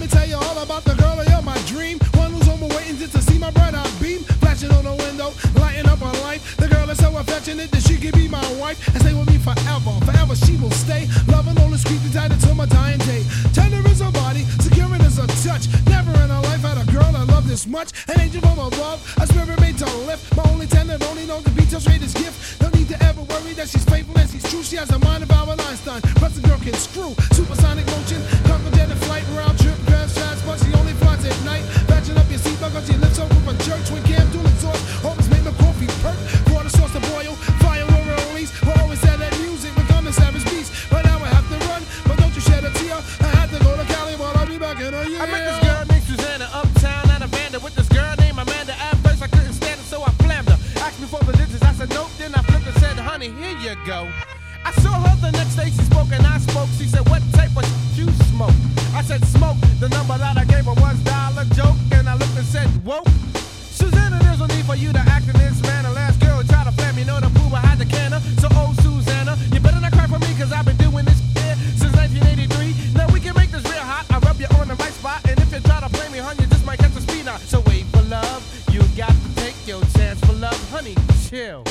me tell you all about the girl of my dream. One who's home waiting just to see my bright-eyed beam flashing on the window, lighting up her life. The girl is so affectionate that she could be my wife and stay with me forever. Forever she will stay, loving all the sweet tight until my dying day. Tender is her body, secure as a touch. Never in her life had a girl I love this much. An angel from above, a spirit made to lift. My only tender, only knows the beatles greatest gift. No need to ever worry that she's faithful and she's true. She has the mind of Albert Einstein, plus the girl can screw. Supersonic motion, concogetic flight, round trip, crash shots, but she only flies at night. Batching up your seatbelt cause she lifts over from church when Cam Dual exhaust. Always make my coffee perk, water sauce to boil, fire over release. We always had that music, becoming savage beast. But now I have to run, but don't you shed a tear. I had to go to Cali, but I'll be back in a year. I met this girl named Susanna uptown at a Vanda with this girl named Amanda. At first I couldn't stand it, so I flammed her. Asked me for the digits, I said nope. Then I flipped and said, honey, here you go. I saw her the next day, she spoke and I spoke. She said, what type of you smoke? I said, smoke. The number that I gave her was $1 joke. And I looked and said, whoa. Susanna, there's no need for you to act in this manner. Last girl tried to flam me, know the booba had the canner. So, oh, Susanna, you better not cry for me, cause I've been doing this shit since 1983. Now we can make this real hot. I rub you on the right spot. And if you try to play me, honey, you just might catch a speed knot. So wait for love. You got to take your chance for love. Honey, chill.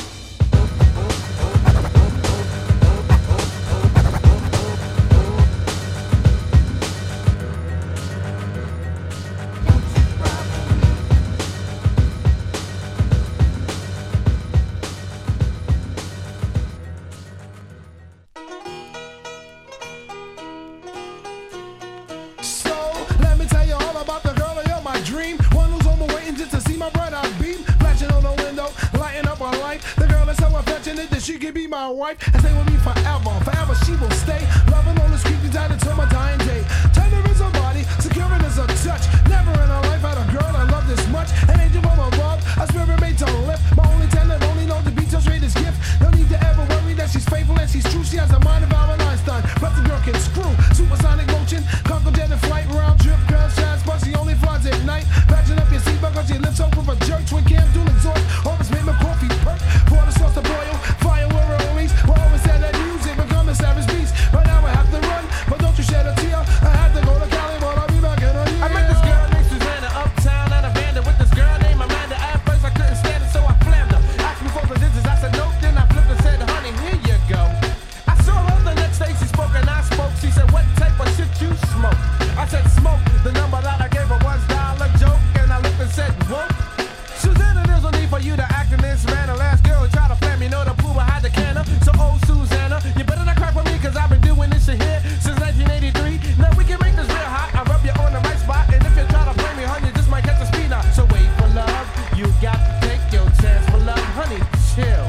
Dream. One who's home waiting just to see my bright-eyed beam flashing on the window, lighting up her life. The girl is so affectionate that she could be my wife and stay with me forever. Forever she will stay, loving all the sweet tight until my dying day. Tender is her body, secure as a touch. Never in her life had a girl I love this much. An angel from above, a spirit made to lift. My only tender, only knows the beatles greatest gift. No need to ever worry that she's faithful and she's true. She has the mind of Albert Einstein, plus the girl can screw. Supersonic motion, concogetic flight, round trip, crash shots, but she only flies at night. Patching up your seatbelt cause she lifts over for jerks when Cam Dual exhaust. Always made my coffee perk, water sauce to boil, fire over release. We always had that music, becoming savage beast. But now I have to run, but don't you shed a tear. I had to go to Cali, but I'll be back in a year. I met this girl named Susanna uptown at a Vanda with this girl named Amanda. At first I couldn't stand it, so I flammed her. Asked me for the digits, I said nope. Then I flipped and said, honey, here you go. I saw her the next day, she spoke and I spoke. She said, what type of shit you smoke? I said, smoke. The number that I gave her was $1 joke. And I looked and said, whoa. Susanna, there's no need for you to act in this manner. Last girl tried to flam me, know the pooba had the canner. So, oh, Susanna, you better not cry for me, cause I've been doing this shit here since 1983. Now we can make this real hot. I rub you on the right spot. And if you try to play me, honey, you just might catch a speed knot. So wait for love. You got to take your chance for love. Honey, chill.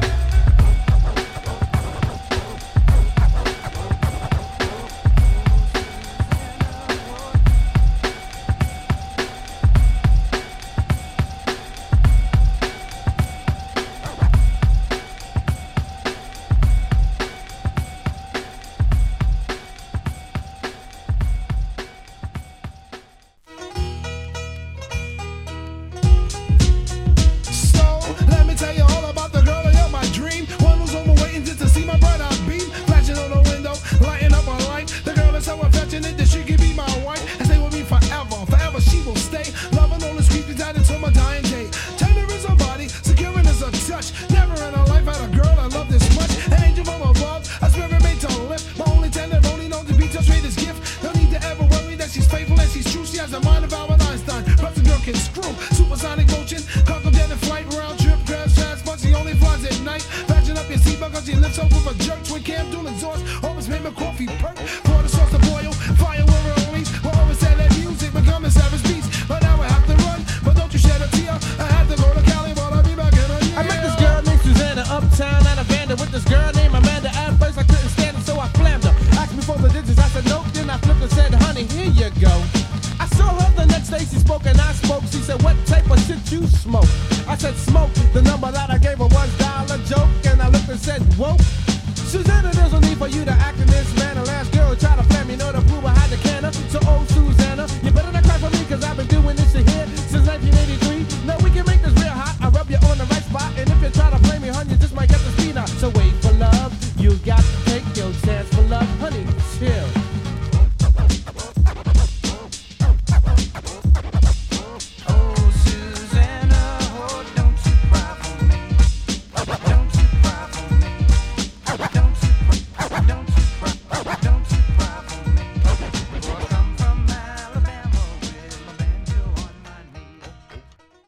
Supersonic motion, concogetic flight, round trip, crash shots, but she only flies at night. Patching up your seatbelt cause she lifts over for jerks when Cam Dual exhaust. Always made my coffee perk, water sauce to boil, fire over release. We always had that music, becoming savage beast. But now I have to run, but don't you shed a tear. I had to go to Cali, but I'll be back in a year. I met this girl named Susanna uptown at a Vanda with this girl named Amanda. At first I couldn't stand it, so I flammed her. Asked me for the digits, I said nope. Then I flipped and said, honey, here you go. I saw her the next day, she spoke and I spoke. She said, what type of shit you smoke? I said, smoke. The number that I gave her was $1 joke. And I looked and said, whoa. Susanna, there's no need for you to act in this manner.